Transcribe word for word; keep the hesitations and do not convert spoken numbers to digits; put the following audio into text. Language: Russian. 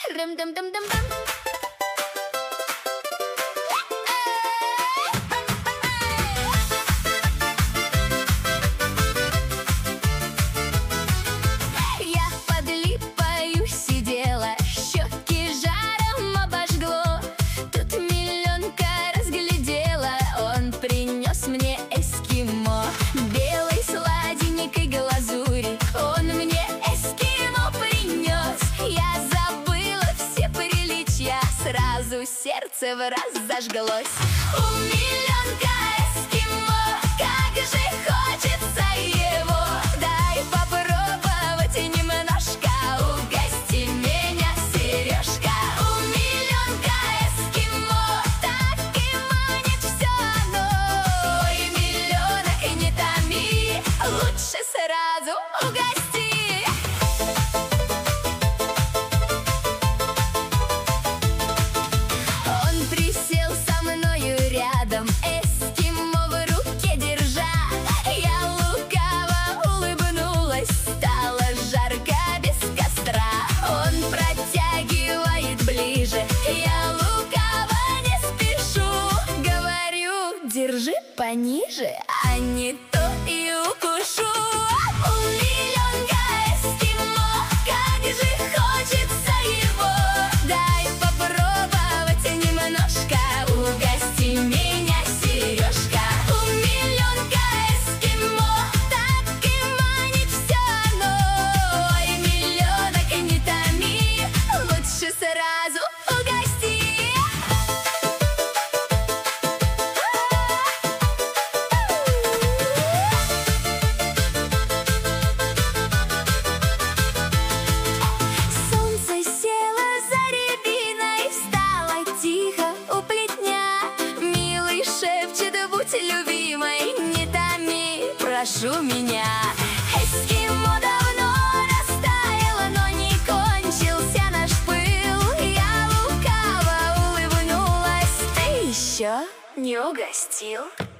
Рым-дым-дым-дым-дым. Я под липою сидела, щеки жаром обожгло. Тут миллионка разглядела, он принес мне эскимо. Белой сладенькой глазури он мне эскимо принес. Я забыла все приличия, сразу сердце в раз зажглось. У миллионка эскимо, как же хочется его. Дай попробовать немножко, угости меня, Сережка. У миллионка эскимо, так и манит все оно. Ой, миллионок, не томи, лучше сразу угости. Он присел со мною рядом, эскимо в руке держа. Я лукаво улыбнулась, стало жарко без костра. Он протягивает ближе, я лукаво не спешу. Говорю, держи пониже, а не то и укушу. У миллионка эскимо, как же хочется его. Дай попробовать немножко, угости меня, Сережка. У миллионка эскимо, так и манит все оно. Ой, миллионок, не томи, лучше сразу угости. Солнце село за рябиной, встало тихо у плетня. Милый шепчет, будь любимой, не томи, прошу меня. Эскимо давно растаяло, но не кончился наш пыл. Я лукаво улыбнулась, ты еще не угостил.